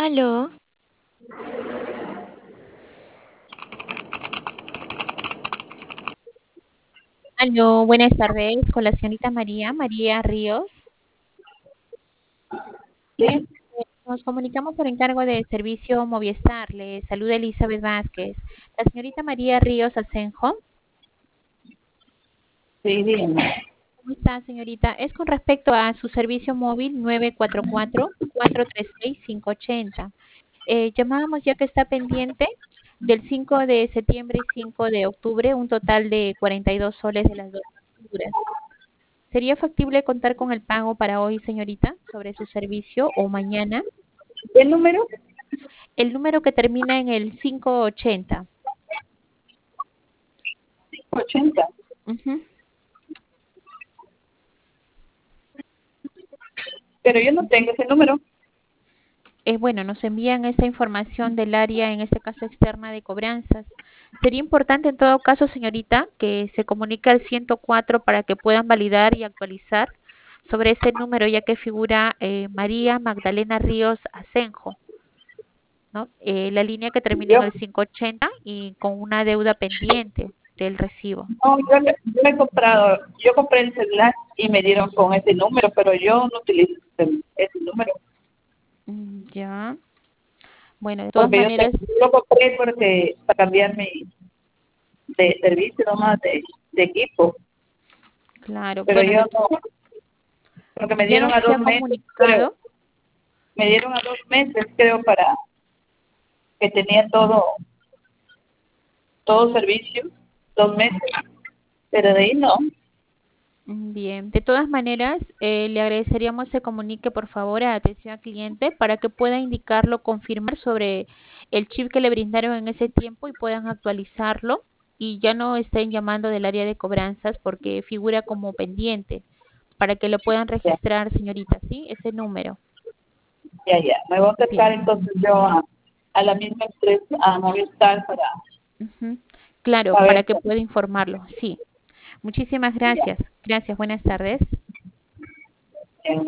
Aló, Aló, buenas tardes, con la señorita María Ríos. sí, Nos comunicamos por encargo del servicio Movistar. Le saluda Elizabeth Vázquez. La señorita María Ríos Asenjo. sí, dígame. ¿Cómo está, señorita? Es con respecto a su servicio móvil 944-436-580. Llamábamos ya que está pendiente del 5 de septiembre y 5 de octubre, un total de 42 soles de las dos facturas. ¿Sería factible contar con el pago para hoy, señorita, sobre su servicio o mañana? ¿Qué número? El número que termina en el 580. 80. Ujú. Pero yo no tengo ese número. Bueno, nos envían esta información del área, en este caso externa de cobranzas. Sería importante en todo caso, señorita, que se comunique al 104 para que puedan validar y actualizar sobre este número, ya que figura María Magdalena Ríos Asenjo, ¿no? La línea que termina Yo, en el 580 y con una deuda pendiente del recibo. no, yo he comprado, yo compré el celular y me dieron con ese número, pero yo no utilizo ese número. Ya. Bueno, de todas Porque maneras, yo lo compré porque para cambiar mi de servicio nomás de equipo. claro, Pero bueno, yo no, porque me ya no dieron a se ha 2 meses, creo. comunicado. Me dieron a 2 meses, creo, para que tenía todo servicio, 2 meses. Pero de ahí no. Bien, de todas maneras, le agradeceríamos se comunique por favor a atención al cliente para que pueda indicarlo, confirmar sobre el chip que le brindaron en ese tiempo y puedan actualizarlo y ya no estén llamando del área de cobranzas porque figura como pendiente para que lo puedan Ya. registrar, señorita, ¿sí? Ese número. Ya, ya. Me voy a acercar Bien. entonces yo a la misma empresa, a Movistar, Ujú. Claro, para para ver. que pueda informarlo, sí. Muchísimas Ya. gracias. Gracias, buenas tardes.